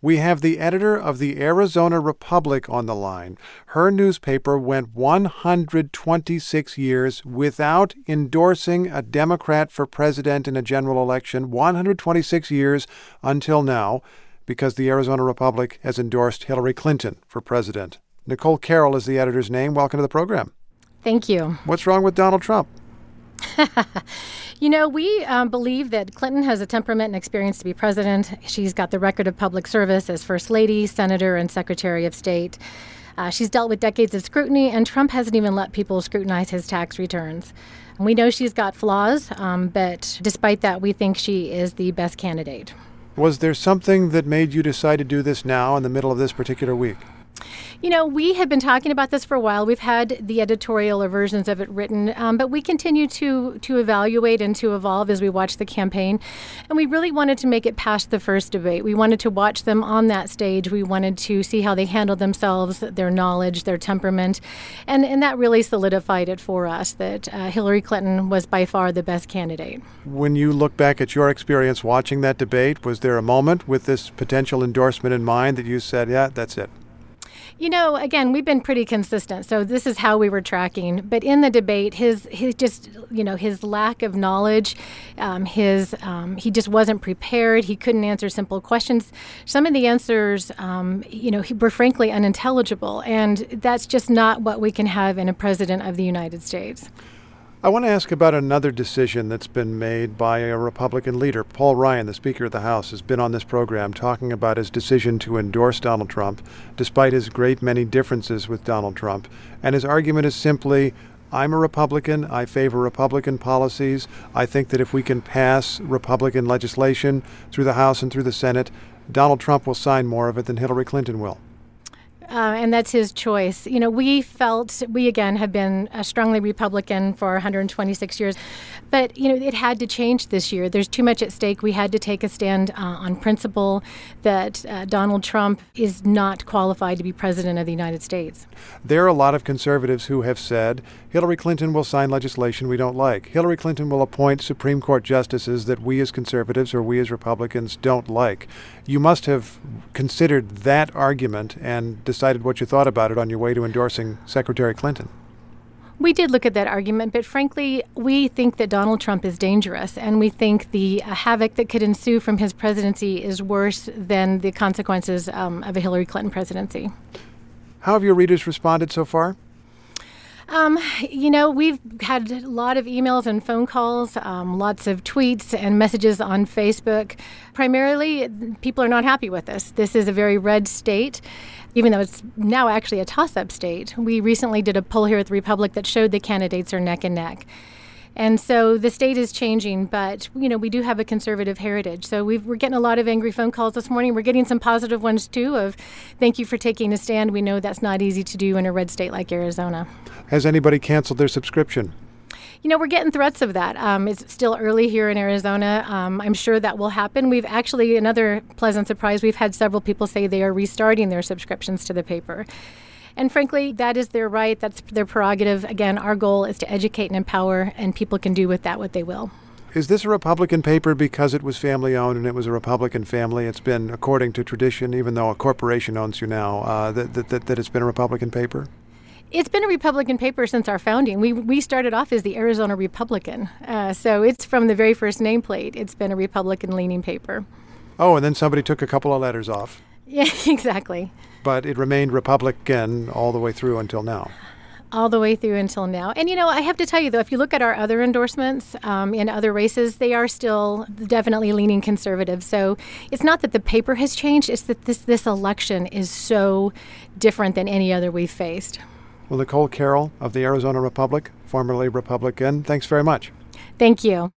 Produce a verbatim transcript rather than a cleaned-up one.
We have the editor of the Arizona Republic on the line. Her newspaper went one hundred twenty-six years without endorsing a Democrat for president in a general election. one hundred twenty-six years until now, because the Arizona Republic has endorsed Hillary Clinton for president. Nicole Carroll is the editor's name. Welcome to the program. Thank you. What's wrong with Donald Trump? You know, we um, believe that Clinton has a temperament and experience to be president. She's got the record of public service as First Lady, Senator, and Secretary of State. Uh, she's dealt with decades of scrutiny, and Trump hasn't even let people scrutinize his tax returns. We know she's got flaws, um, but despite that, we think she is the best candidate. Was there something that made you decide to do this now in the middle of this particular week? You know, we have been talking about this for a while. We've had the editorial or versions of it written, um, but we continue to to evaluate and to evolve as we watch the campaign. And we really wanted to make it past the first debate. We wanted to watch them on that stage. We wanted to see how they handled themselves, their knowledge, their temperament. And, and that really solidified it for us that uh, Hillary Clinton was by far the best candidate. When you look back at your experience watching that debate, was there a moment with this potential endorsement in mind that you said, yeah, that's it? You know, again, we've been pretty consistent, so this is how we were tracking. But in the debate, his his just, you know, his lack of knowledge, um, his um, he just wasn't prepared. He couldn't answer simple questions. Some of the answers, um, you know, were frankly unintelligible, and that's just not what we can have in a president of the United States. I want to ask about another decision that's been made by a Republican leader. Paul Ryan, the Speaker of the House, has been on this program talking about his decision to endorse Donald Trump, despite his great many differences with Donald Trump. And his argument is simply, I'm a Republican. I favor Republican policies. I think that if we can pass Republican legislation through the House and through the Senate, Donald Trump will sign more of it than Hillary Clinton will. Uh, and that's his choice. You know, we felt, we again have been a strongly Republican for one hundred twenty-six years, but, you know, it had to change this year. There's too much at stake. We had to take a stand uh, on principle that uh, Donald Trump is not qualified to be president of the United States. There are a lot of conservatives who have said Hillary Clinton will sign legislation we don't like. Hillary Clinton will appoint Supreme Court justices that we as conservatives or we as Republicans don't like. You must have considered that argument and decided what you thought about it on your way to endorsing Secretary Clinton. We did look at that argument, but frankly, we think that Donald Trump is dangerous, and we think the uh, havoc that could ensue from his presidency is worse than the consequences um, of a Hillary Clinton presidency. How have your readers responded so far? Um, you know, we've had a lot of emails and phone calls, um, lots of tweets and messages on Facebook. Primarily, people are not happy with this. This is a very red state, even though it's now actually a toss-up state. We recently did a poll here at the Republic that showed the candidates are neck and neck. And so the state is changing, but, you know, we do have a conservative heritage. So we've, we're getting a lot of angry phone calls this morning. We're getting some positive ones, too, of thank you for taking a stand. We know that's not easy to do in a red state like Arizona. Has anybody canceled their subscription? You know, we're getting threats of that. Um, it's still early here in Arizona. Um, I'm sure that will happen. We've actually, another pleasant surprise, we've had several people say they are restarting their subscriptions to the paper. And frankly, that is their right. That's their prerogative. Again, our goal is to educate and empower, and people can do with that what they will. Is this a Republican paper because it was family-owned and it was a Republican family? It's been, according to tradition, even though a corporation owns you now, uh, that, that, that it's been a Republican paper? It's been a Republican paper since our founding. We we started off as the Arizona Republican. Uh, so it's from the very first nameplate. It's been a Republican-leaning paper. Oh, and then somebody took a couple of letters off. Yeah, exactly. But it remained Republican all the way through until now. All the way through until now. And, you know, I have to tell you, though, if you look at our other endorsements um, in other races, they are still definitely leaning conservative. So it's not that the paper has changed. It's that this, this election is so different than any other we've faced. Well, Nicole Carroll of the Arizona Republic, formerly Republican, thanks very much. Thank you.